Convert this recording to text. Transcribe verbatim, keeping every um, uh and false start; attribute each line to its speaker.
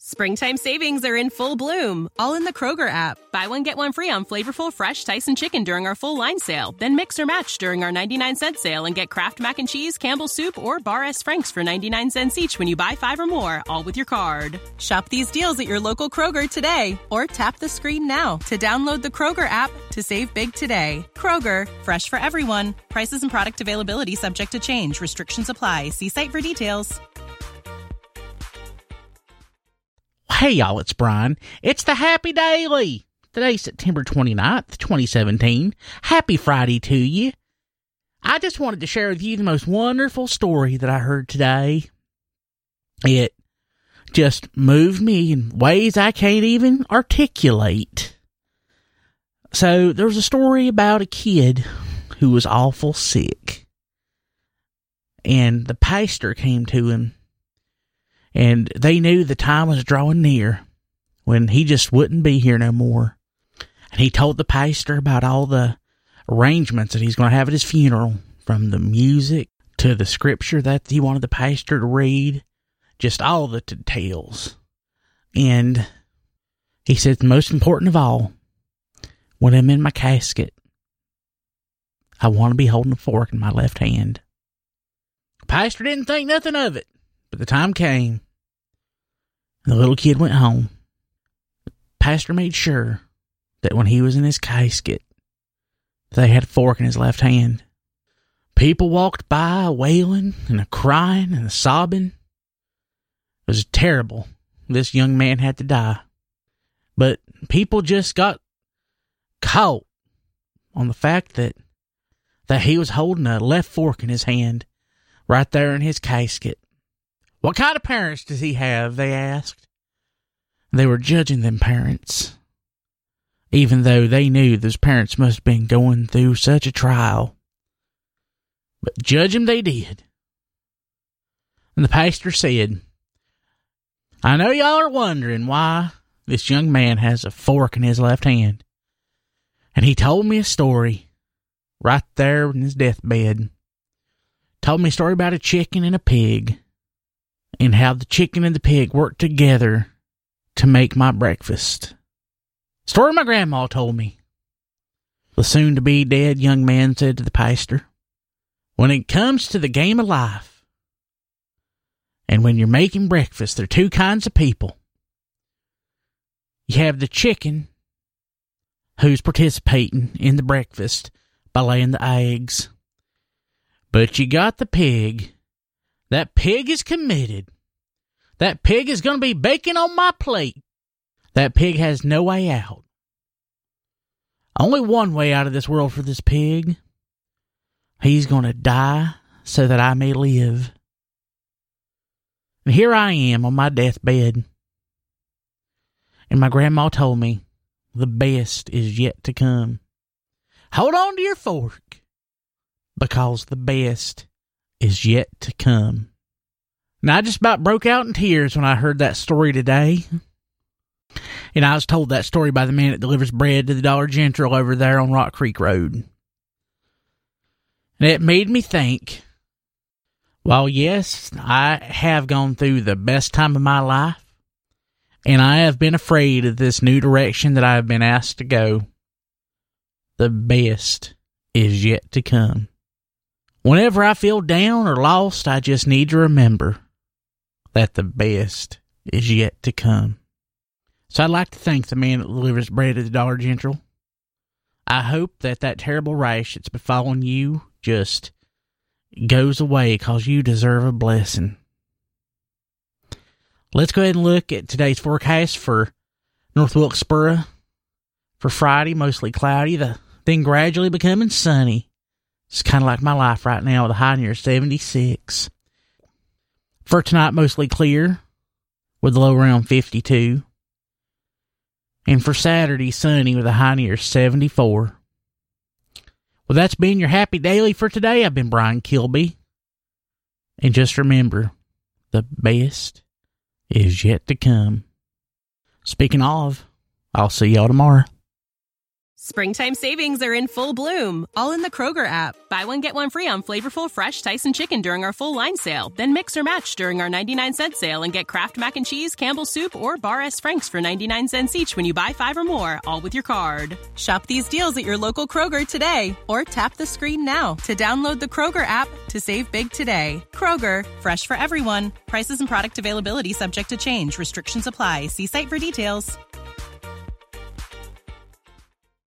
Speaker 1: Springtime savings are in full bloom, all in the Kroger app. Buy one, get one free on flavorful, fresh Tyson chicken during our full line sale. Then mix or match during our ninety-nine cent sale and get Kraft Mac and Cheese, Campbell's Soup, or Bar S. Frank's for ninety-nine cents each when you buy five or more, all with your card. Shop these deals at your local Kroger today, or tap the screen now to download the Kroger app to save big today. Kroger, fresh for everyone. Prices and product availability subject to change. Restrictions apply. See site for details.
Speaker 2: Hey y'all, it's Brian. It's the Happy Daily. Today's September twenty-ninth, twenty seventeen. Happy Friday to you. I just wanted to share with you the most wonderful story that I heard today. It just moved me in ways I can't even articulate. So there was a story about a kid who was awful sick. And the pastor came to him. And they knew the time was drawing near when he just wouldn't be here no more. And he told the pastor about all the arrangements that he's going to have at his funeral, from the music to the scripture that he wanted the pastor to read, just all the details. And he said, the most important of all, when I'm in my casket, I want to be holding a fork in my left hand. The pastor didn't think nothing of it, but the time came. The little kid went home. The pastor made sure that when he was in his casket, they had a fork in his left hand. People walked by a wailing and a crying and a sobbing. It was terrible. This young man had to die. But people just got caught on the fact that, that he was holding a left fork in his hand right there in his casket. What kind of parents does he have, they asked. They were judging them parents, even though they knew those parents must have been going through such a trial. But judge him they did. And the pastor said, I know y'all are wondering why this young man has a fork in his left hand. And he told me a story right there in his deathbed. Told me a story about a chicken and a pig, and how the chicken and the pig worked together to make my breakfast. Story my grandma told me. The soon-to-be dead young man said to the pastor, when it comes to the game of life, and when you're making breakfast, there are two kinds of people. You have the chicken who's participating in the breakfast by laying the eggs. But you got the pig. That pig is committed. That pig is going to be baking on my plate. That pig has no way out. Only one way out of this world for this pig. He's going to die so that I may live. And here I am on my deathbed. And my grandma told me, the best is yet to come. Hold on to your fork, because the best is yet to come. Now, I just about broke out in tears when I heard that story today. And I was told that story by the man that delivers bread to the Dollar General over there on Rock Creek Road. And it made me think, well, yes, I have gone through the best time of my life, and I have been afraid of this new direction that I have been asked to go. The best is yet to come. Whenever I feel down or lost, I just need to remember that the best is yet to come. So I'd like to thank the man that delivers bread at the Dollar General. I hope that that terrible rash that's befallen you just goes away, because you deserve a blessing. Let's go ahead and look at today's forecast for North Wilkesboro. For Friday, mostly cloudy, the, then gradually becoming sunny. It's kind of like my life right now, with a high near seventy-six. For tonight, mostly clear, with a low around fifty-two. And for Saturday, sunny with a high near seventy-four. Well, that's been your Happy Daily for today. I've been Brian Kilby. And just remember, the best is yet to come. Speaking of, I'll see y'all tomorrow.
Speaker 1: Springtime savings are in full bloom, all in the Kroger app. Buy one, get one free on flavorful, fresh Tyson chicken during our full line sale. Then mix or match during our ninety-nine cent sale and get Kraft Mac and Cheese, Campbell's Soup, or Bar S. Frank's for ninety-nine cents each when you buy five or more, all with your card. Shop these deals at your local Kroger today, or tap the screen now to download the Kroger app to save big today. Kroger, fresh for everyone. Prices and product availability subject to change. Restrictions apply. See site for details.